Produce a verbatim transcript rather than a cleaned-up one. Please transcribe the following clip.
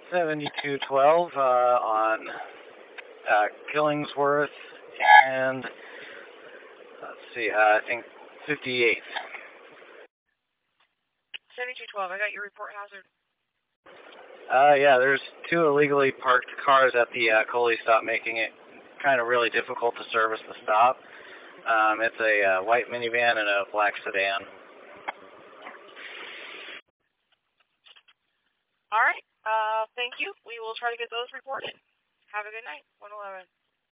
seventy-two twelve uh, on uh, Killingsworth and, let's see, uh, I think fifty-eighth. seventy-two twelve, I got your report, Hazard. Uh, yeah, there's two illegally parked cars at the uh, Coley stop, making it kind of really difficult to service the stop. Um, it's a uh, white minivan and a black sedan. All right. Uh, thank you. We will try to get those reported. Have a good night. one eleven.